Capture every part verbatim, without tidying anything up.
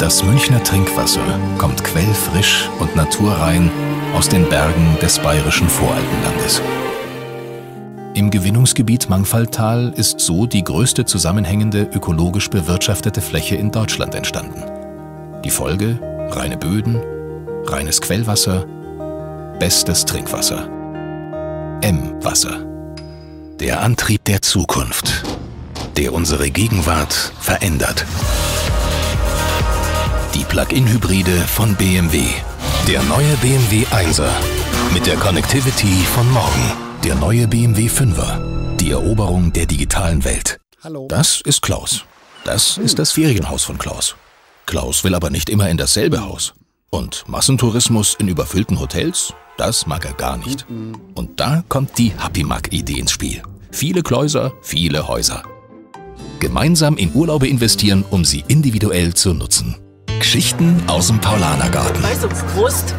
Das Münchner Trinkwasser kommt quellfrisch und naturrein aus den Bergen des bayerischen Voralpenlandes. Im Gewinnungsgebiet Mangfalltal ist so die größte zusammenhängende ökologisch bewirtschaftete Fläche in Deutschland entstanden. Die Folge: reine Böden, reines Quellwasser, bestes Trinkwasser. M-Wasser. Der Antrieb der Zukunft, der unsere Gegenwart verändert. Die Plug-in-Hybride von B M W. Der neue B M W Einser mit der Connectivity von morgen. Der neue B M W Fünfer. Die Eroberung der digitalen Welt. Hallo. Das ist Klaus. Das ist das Ferienhaus von Klaus. Klaus will aber nicht immer in dasselbe Haus. Und Massentourismus in überfüllten Hotels, das mag er gar nicht. Und da kommt die Happymac-Idee ins Spiel. Viele Kläuser, viele Häuser. Gemeinsam in Urlaube investieren, um sie individuell zu nutzen. Geschichten aus dem Paulanergarten. Weiß ums Brust.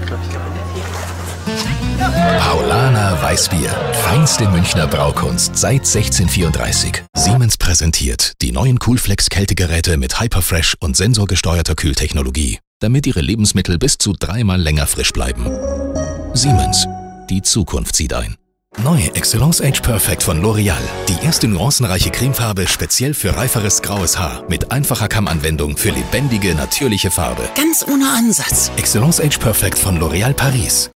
Paulaner Weißbier. Feinste Münchner Braukunst seit sechzehnhundertvierunddreißig. Siemens präsentiert die neuen Coolflex Kältegeräte mit Hyperfresh und sensorgesteuerter Kühltechnologie, damit Ihre Lebensmittel bis zu dreimal länger frisch bleiben. Siemens. Die Zukunft zieht ein. Neu Excellence Age Perfect von L'Oreal. Die erste nuancenreiche Cremefarbe speziell für reiferes graues Haar mit einfacher Kammanwendung für lebendige, natürliche Farbe. Ganz ohne Ansatz. Excellence Age Perfect von L'Oreal Paris.